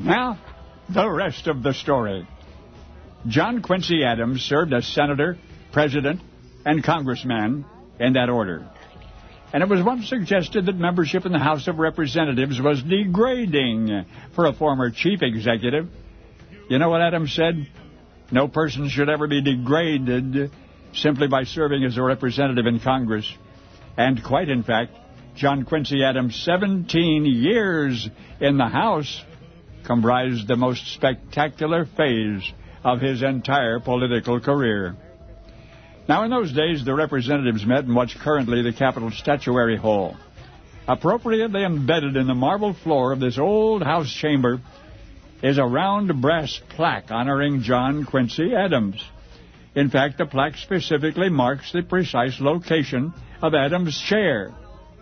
Now, the rest of the story. John Quincy Adams served as senator, president, and congressman in that order. And it was once suggested that membership in the House of Representatives was degrading for a former chief executive. You know what Adams said? No person should ever be degraded simply by serving as a representative in Congress. And quite in fact, John Quincy Adams' 17 years in the House comprised the most spectacular phase of his entire political career. Now, in those days, the representatives met in what's currently the Capitol Statuary Hall. Appropriately embedded in the marble floor of this old House chamber is a round brass plaque honoring John Quincy Adams. In fact, the plaque specifically marks the precise location of Adams' chair.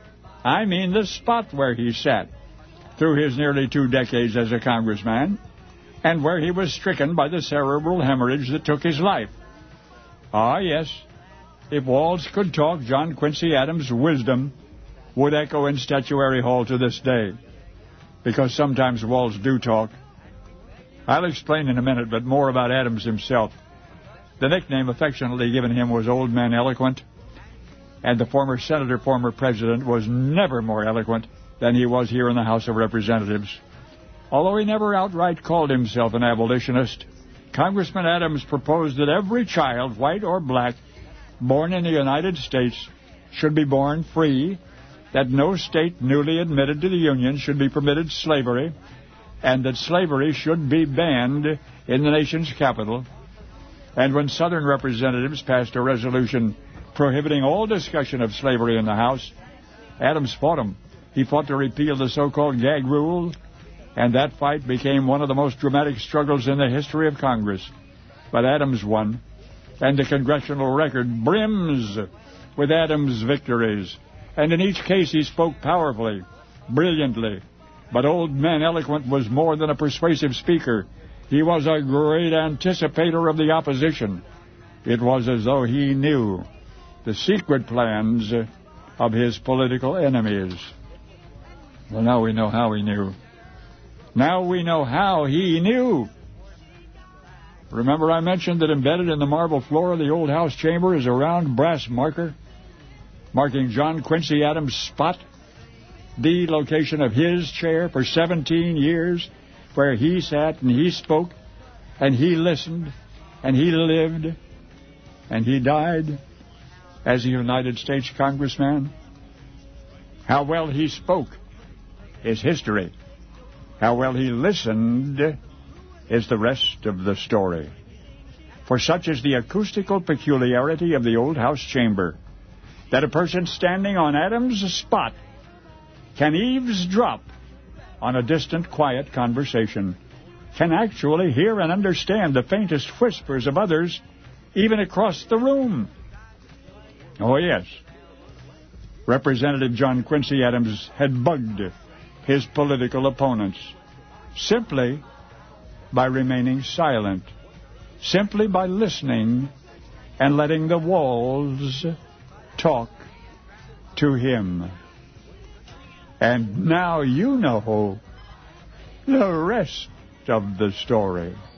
I mean the spot where he sat through his nearly 2 decades as a congressman, and where he was stricken by the cerebral hemorrhage that took his life. Ah, yes, if walls could talk, John Quincy Adams' wisdom would echo in Statuary Hall to this day, because sometimes walls do talk. I'll explain in a minute, but more about Adams himself. The nickname affectionately given him was Old Man Eloquent, and the former senator, former president, was never more eloquent than he was here in the House of Representatives. Although he never outright called himself an abolitionist, Congressman Adams proposed that every child, white or black, born in the United States should be born free, that no state newly admitted to the Union should be permitted slavery, and that slavery should be banned in the nation's capital. And when Southern representatives passed a resolution prohibiting all discussion of slavery in the House, Adams fought them. He fought to repeal the so-called gag rule, and that fight became one of the most dramatic struggles in the history of Congress. But Adams won, and the congressional record brims with Adams' victories. And in each case he spoke powerfully, brilliantly. But Old Man Eloquent was more than a persuasive speaker. He was a great anticipator of the opposition. It was as though he knew the secret plans of his political enemies. Well, now we know how he knew. Now we know how he knew. Remember I mentioned that embedded in the marble floor of the old House chamber is a round brass marker marking John Quincy Adams' spot, the location of his chair for 17 years, where he sat and he spoke and he listened and he lived and he died as a United States congressman. How well he spoke is history. How well he listened is the rest of the story. For such is the acoustical peculiarity of the old House chamber, that a person standing on Adams' spot can eavesdrop on a distant, quiet conversation, can actually hear and understand the faintest whispers of others, even across the room. Oh, yes. Representative John Quincy Adams had bugged his political opponents simply by remaining silent, simply by listening and letting the walls talk to him. And now you know the rest of the story.